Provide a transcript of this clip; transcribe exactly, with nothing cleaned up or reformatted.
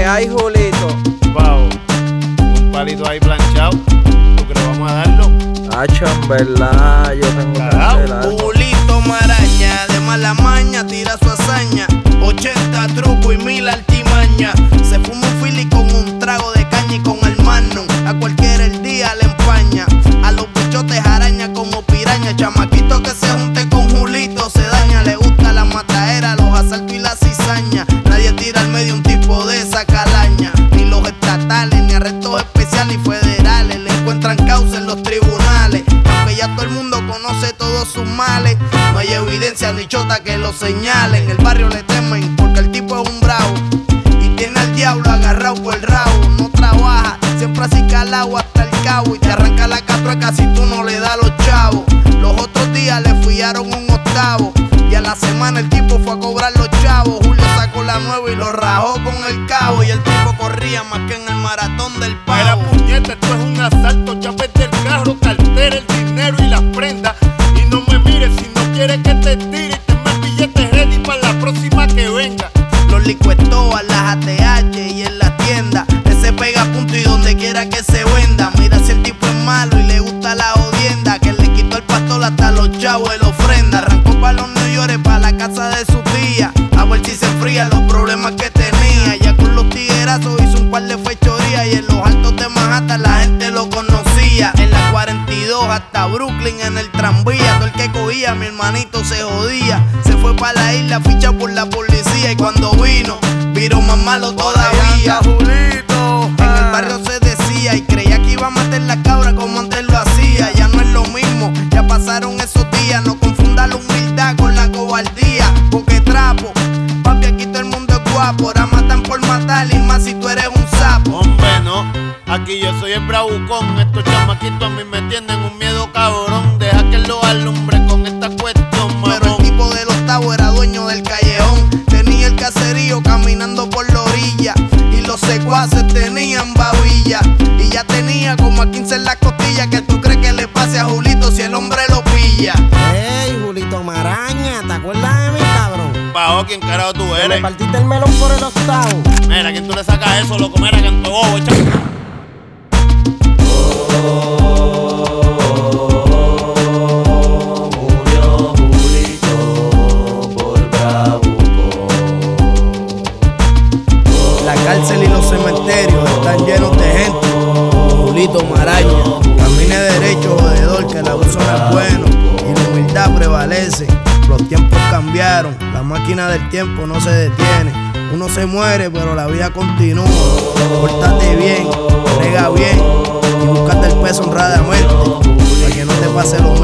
hay, Julito? Pao, un palito ahí planchado. ¿Tú crees que vamos a darlo? Hacho, en verdad, yo tengo que hacer algo. Julito Maraña, de mala maña, tira su hazaña. ochenta trucos y mil artimañas. Se fuma un fili con un trago de caña y con el magnum. A cualquiera el día le empaña. A los bichotes araña como piraña. Chamaquito que se junte con Julito se daña. Le gusta la matadera, los asaltos y la cizaña. Nadie tira al medio un tipo de esa calaña. Ni los estatales, ni arrestos especiales y federales le encuentran causa en los tribunales. Aunque ya todo el mundo conoce todos sus males, no hay evidencia ni chota que lo señale. En el barrio le temen porque el tipo es un bravo y tiene al diablo agarrado por el rabo. No trabaja, siempre así calado hasta el cabo, y te arranca la catrueca si tú no le das los chavos. Los otros días le fiaron un octavo y a la semana el tipo fue a cobrar los chavos. Julio sacó la nueva y lo rajó con el cabo, y el tipo corría más que en el maratón del pavo. Mira, puñeta, esto es un asalto. Ya vete el carro, cartera, el dinero y las prendas. Y no me mires si no quieres que te tire. Y tenme el billete ready para la próxima que venga. Los licuetoas, las A T H y en la tienda. Ese pega punto y donde quiera que se venda. Mira si el tipo es malo y le gusta la jodienda, que le quitó el pastor hasta los chavos de la ofrenda. Arrancó para los New York, para la casa de su tía, a ver si se enfrían los problemas que tenía. Ya con los tiguerazos hizo un par de fechorías, y en los altos de Manhattan la gente lo conocía. En la cuarenta y dos hasta Brooklyn en el tranvía. Todo el que cogía, mi hermanito se jodía. Se fue para la isla ficha por la policía, y cuando vino, vino más malo todavía. Julito. En el barrio se decía y creía que iba a matar la cabra como antes lo hacía. Ya no es lo mismo, ya pasaron esos días. No confunda la humildad con la cobardía, porque trapo, papi, aquí todo el mundo es guapo. Ahora matan por matar, y más si tú eres un sapo. Hombre, no, aquí yo soy el bravucón. Estos chamaquitos a mí me tienen un miedo cabrón. Deja que lo alumbre con esta cuestión, mamón. Pero el tipo del octavo era dueño del callejón. Tenía el caserío caminando por la orilla, y los secuaces tenían babilla. Y ya tenía como a quince en las costillas. ¿Qué tú crees que le pase a Julito si el hombre lo pilla? Ey, Julito Maraña, ¿te acuerdas de mí, cabrón? Pao, ¿quién carajo tú Me eres? partiste el melón por el octavo. Mira, ¿quién tú le sacas eso, loco? Mira, canto bobo, echa. La cárcel y los cementerios están llenos de gente. Julito Maraña, camine derecho, jodedor, que el abuso no es bueno y la humildad prevalece. Los tiempos cambiaron, la máquina del tiempo no se detiene. Uno se muere, pero la vida continúa. Pórtate bien, brega bien y búscate el peso honradamente, para que no te pase lo